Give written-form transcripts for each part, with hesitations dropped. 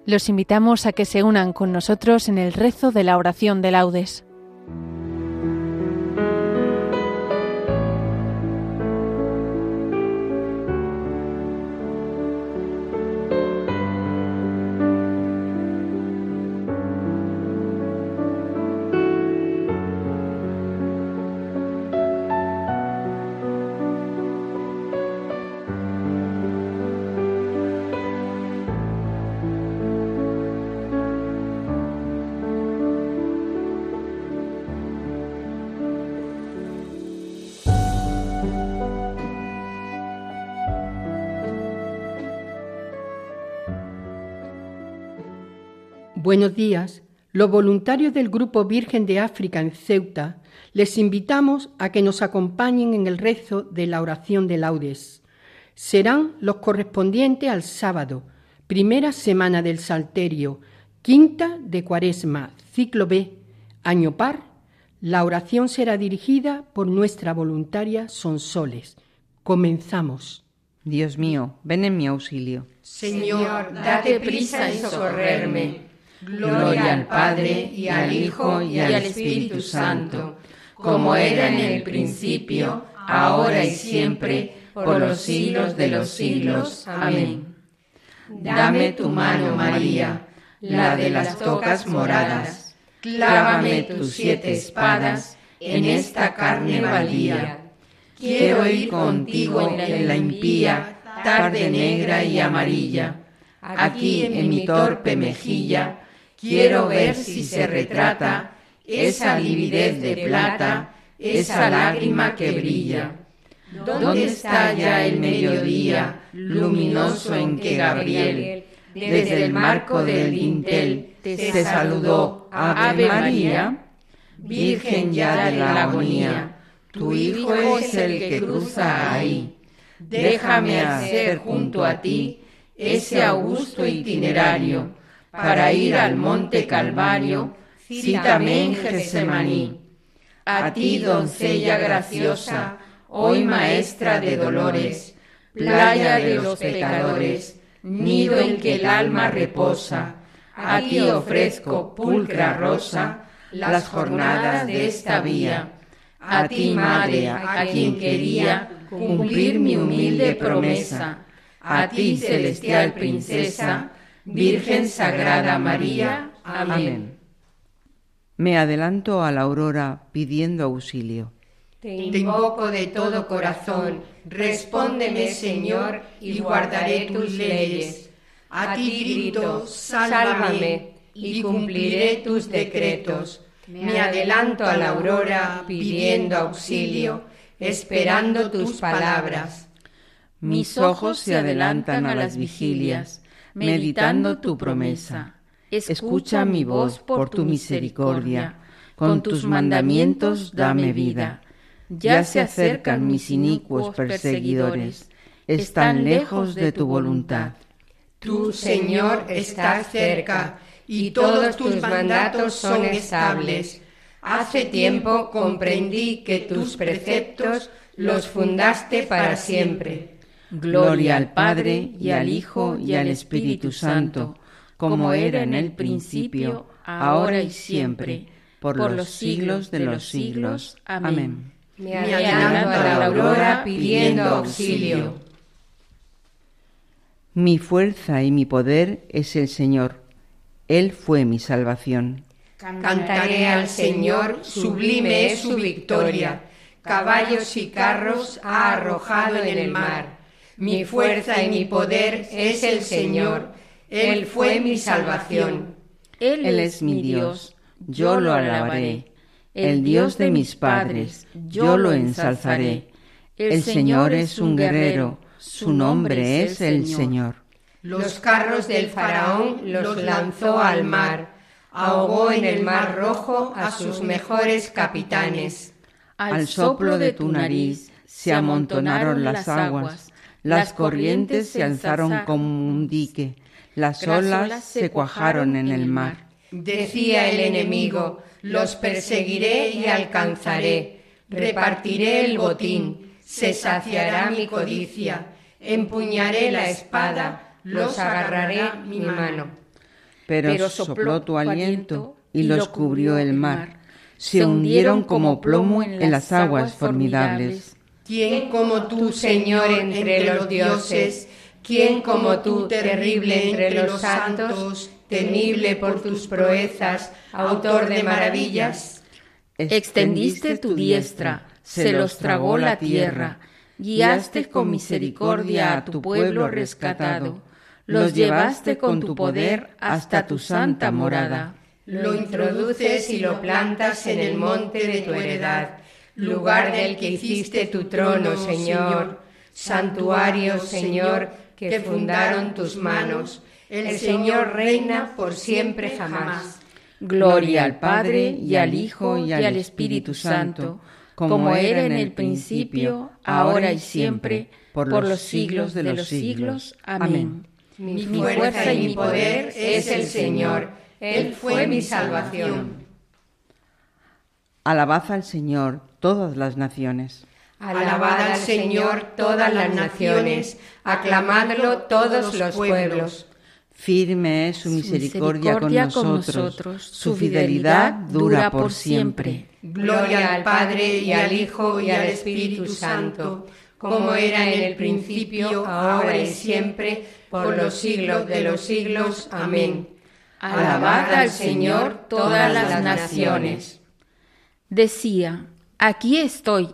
Los invitamos a que se unan con nosotros en el rezo de la oración de laudes. Buenos días. Los voluntarios del Grupo Virgen de África en Ceuta les invitamos a que nos acompañen en el rezo de la oración de laudes. Serán los correspondientes al sábado, primera semana del Salterio, quinta de Cuaresma, ciclo B, año par. La oración será dirigida por nuestra voluntaria Sonsoles. Comenzamos. Dios mío, ven en mi auxilio. Señor, date prisa en socorrerme. Gloria al Padre, y al Hijo, y al Espíritu Santo, como era en el principio, ahora y siempre, por los siglos de los siglos. Amén. Dame tu mano, María, la de las tocas moradas. Clávame tus 7 espadas en esta carne baldía. Quiero ir contigo en la impía tarde negra y amarilla. Aquí en mi torpe mejilla quiero ver si se retrata esa lividez de plata, esa lágrima que brilla. ¿Dónde está ya el mediodía luminoso en que Gabriel, desde el marco del dintel, te saludó, Ave María? Virgen ya de la agonía, tu Hijo es el que cruza ahí. Déjame hacer junto a ti ese augusto itinerario, para ir al monte Calvario, cítame en Getsemaní. A ti, doncella graciosa, hoy maestra de dolores, playa de los pecadores, nido en que el alma reposa, a ti ofrezco, pulcra rosa, las jornadas de esta vía. A ti, madre, a quien quería cumplir mi humilde promesa, a ti, celestial princesa, Virgen Sagrada María. Amén. Me adelanto a la aurora pidiendo auxilio. Te invoco de todo corazón, respóndeme, Señor, y guardaré tus leyes. A ti grito, sálvame, y cumpliré tus decretos. Me adelanto a la aurora pidiendo auxilio, esperando tus palabras. Mis ojos se adelantan a las vigilias, meditando tu promesa. Escucha mi voz por tu misericordia, con tus mandamientos dame vida. Ya se acercan mis inicuos perseguidores, están lejos de tu voluntad. Tú, Señor, estás cerca, y todos tus mandatos son estables. Hace tiempo comprendí que tus preceptos los fundaste para siempre. Gloria al Padre, y al Hijo, y al Espíritu Santo, como era en el principio, ahora y siempre, por los siglos de los siglos. Amén. Me adelanto a la aurora pidiendo auxilio. Mi fuerza y mi poder es el Señor. Él fue mi salvación. Cantaré al Señor, sublime es su victoria. Caballos y carros ha arrojado en el mar. Mi fuerza y mi poder es el Señor, Él fue mi salvación. Él es mi Dios, yo lo alabaré. El Dios de mis padres, yo lo ensalzaré. El Señor es un guerrero, su nombre es el Señor. Los carros del faraón los lanzó al mar, ahogó en el mar rojo a sus mejores capitanes. Al soplo de tu nariz se amontonaron las aguas. Las corrientes se alzaron como un dique, las olas se cuajaron en el mar. Decía el enemigo, los perseguiré y alcanzaré, repartiré el botín, se saciará mi codicia, empuñaré la espada, los agarraré mi mano. pero sopló tu aliento y los cubrió el mar. Se hundieron como plomo en las aguas formidables. ¿Quién como tú, Señor, entre los dioses? ¿Quién como tú, terrible entre los santos, temible por tus proezas, autor de maravillas? Extendiste tu diestra, se los tragó la tierra, guiaste con misericordia a tu pueblo rescatado, los llevaste con tu poder hasta tu santa morada. Lo introduces y lo plantas en el monte de tu heredad, lugar del que hiciste tu trono, Señor, santuario, Señor, que fundaron tus manos. El Señor reina por siempre jamás. Gloria al Padre, y al Hijo, y al Espíritu Santo, como era en el principio, ahora y siempre, por los siglos de los siglos. Amén. Mi fuerza y mi poder es el Señor. Él fue mi salvación. Alabad al Señor todas las naciones. Alabad al Señor todas las naciones. Aclamadlo todos los pueblos. Firme es su misericordia con nosotros, su fidelidad dura por siempre. Gloria al Padre, y al Hijo, y al Espíritu Santo, como era en el principio, ahora y siempre, por los siglos de los siglos. Amén. Alabad al Señor todas las naciones. Decía: aquí estoy,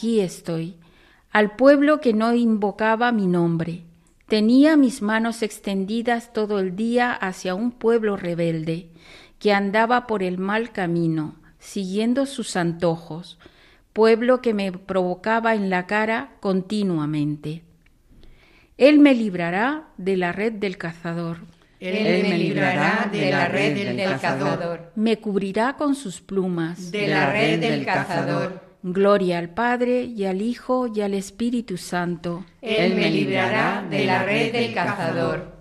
al pueblo que no invocaba mi nombre. Tenía mis manos extendidas todo el día hacia un pueblo rebelde, que andaba por el mal camino, siguiendo sus antojos, pueblo que me provocaba en la cara continuamente. Él me librará de la red del cazador. Él me librará de la red del cazador. Me cubrirá con sus plumas. De la red del cazador. Gloria al Padre, y al Hijo, y al Espíritu Santo. Él me librará de la red del cazador.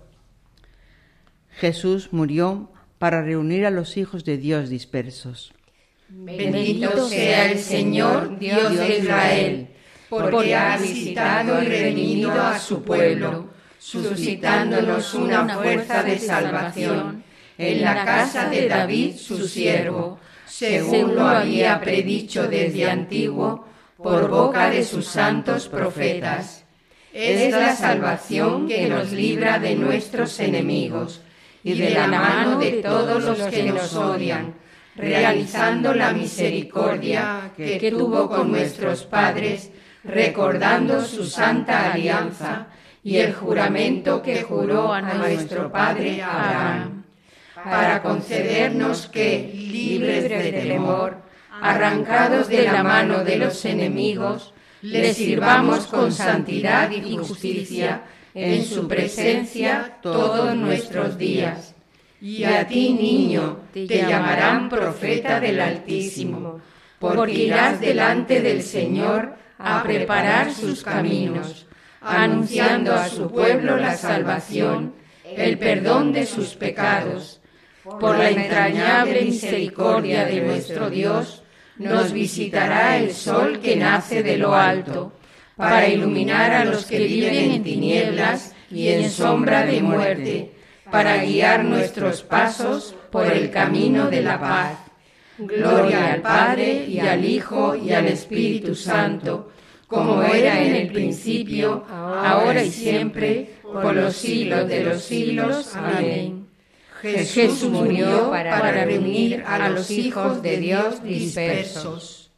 Jesús murió para reunir a los hijos de Dios dispersos. Bendito sea el Señor, Dios de Israel, porque ha visitado y redimido a su pueblo, suscitándonos una fuerza de salvación en la casa de David, su siervo, según lo había predicho desde antiguo por boca de sus santos profetas. Es la salvación que nos libra de nuestros enemigos y de la mano de todos los que nos odian, realizando la misericordia que tuvo con nuestros padres, recordando su santa alianza y el juramento que juró a nuestro padre Abraham, para concedernos que, libres de temor, arrancados de la mano de los enemigos, le sirvamos con santidad y justicia en su presencia todos nuestros días. Y a ti, niño, te llamarán profeta del Altísimo, porque irás delante del Señor a preparar sus caminos, anunciando a su pueblo la salvación, el perdón de sus pecados. Por la entrañable misericordia de nuestro Dios, nos visitará el sol que nace de lo alto, para iluminar a los que viven en tinieblas y en sombra de muerte, para guiar nuestros pasos por el camino de la paz. Gloria al Padre, y al Hijo, y al Espíritu Santo, como era en el principio, ahora y siempre, por los siglos de los siglos. Amén. Jesús murió para reunir a los hijos de Dios dispersos.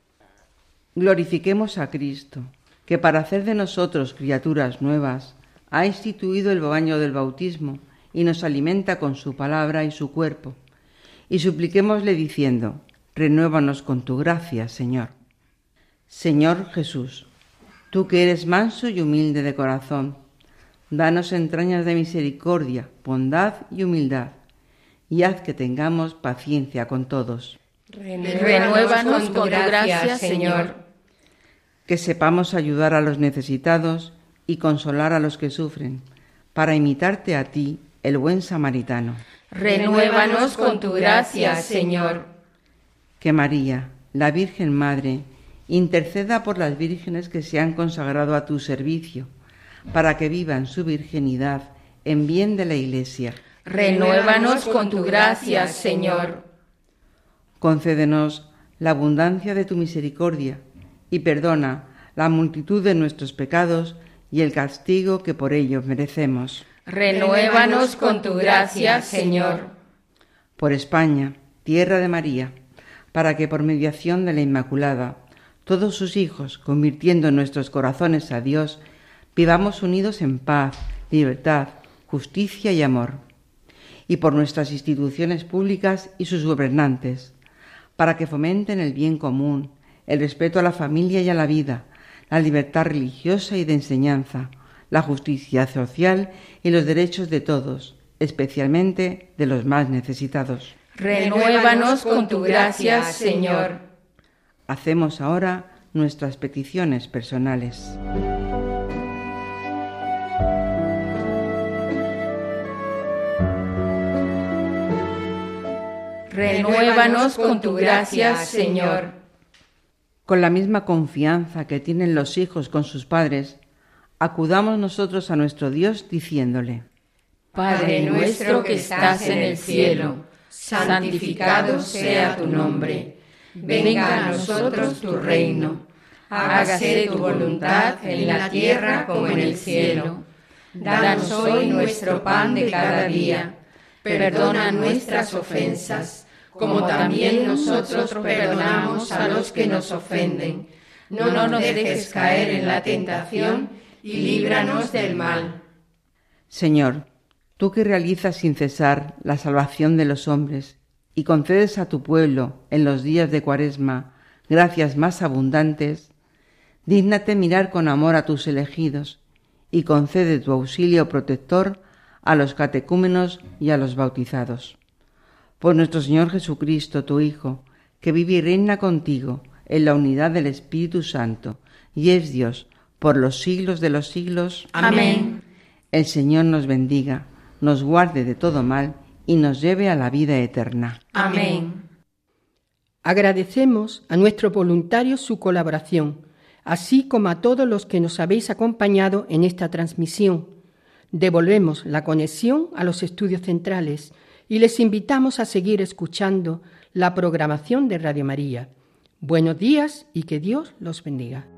Glorifiquemos a Cristo, que para hacer de nosotros criaturas nuevas, ha instituido el baño del bautismo y nos alimenta con su palabra y su cuerpo. Y supliquémosle diciendo: renuévanos con tu gracia, Señor. Señor Jesús, tú que eres manso y humilde de corazón, danos entrañas de misericordia, bondad y humildad, y haz que tengamos paciencia con todos. Renuévanos con tu gracia, Señor. Que sepamos ayudar a los necesitados y consolar a los que sufren, para imitarte a ti, el buen samaritano. Renuévanos con tu gracia, Señor. Que María, la Virgen Madre, interceda por las vírgenes que se han consagrado a tu servicio, para que vivan su virginidad en bien de la Iglesia. Renuévanos con tu gracia, Señor. Concédenos la abundancia de tu misericordia y perdona la multitud de nuestros pecados y el castigo que por ellos merecemos. Renuévanos con tu gracia, Señor. Por España, tierra de María, para que por mediación de la Inmaculada, todos sus hijos, convirtiendo nuestros corazones a Dios, vivamos unidos en paz, libertad, justicia y amor. Y por nuestras instituciones públicas y sus gobernantes, para que fomenten el bien común, el respeto a la familia y a la vida, la libertad religiosa y de enseñanza, la justicia social y los derechos de todos, especialmente de los más necesitados. Renuévanos con tu gracia, Señor. Hacemos ahora nuestras peticiones personales. Renuévanos con tu gracia, Señor. Con la misma confianza que tienen los hijos con sus padres, acudamos nosotros a nuestro Dios diciéndole: Padre nuestro que estás en el cielo, santificado sea tu nombre. Venga a nosotros tu reino. Hágase tu voluntad en la tierra como en el cielo. Danos hoy nuestro pan de cada día. Perdona nuestras ofensas, como también nosotros perdonamos a los que nos ofenden. No nos dejes caer en la tentación y líbranos del mal. Señor, tú que realizas sin cesar la salvación de los hombres y concedes a tu pueblo en los días de Cuaresma gracias más abundantes, dígnate mirar con amor a tus elegidos y concede tu auxilio protector a los catecúmenos y a los bautizados. Por nuestro Señor Jesucristo, tu Hijo, que vive y reina contigo en la unidad del Espíritu Santo, y es Dios por los siglos de los siglos. Amén. El Señor nos bendiga, nos guarde de todo mal y nos lleve a la vida eterna. Amén. Agradecemos a nuestros voluntarios su colaboración, así como a todos los que nos habéis acompañado en esta transmisión. Devolvemos la conexión a los estudios centrales y les invitamos a seguir escuchando la programación de Radio María. Buenos días y que Dios los bendiga.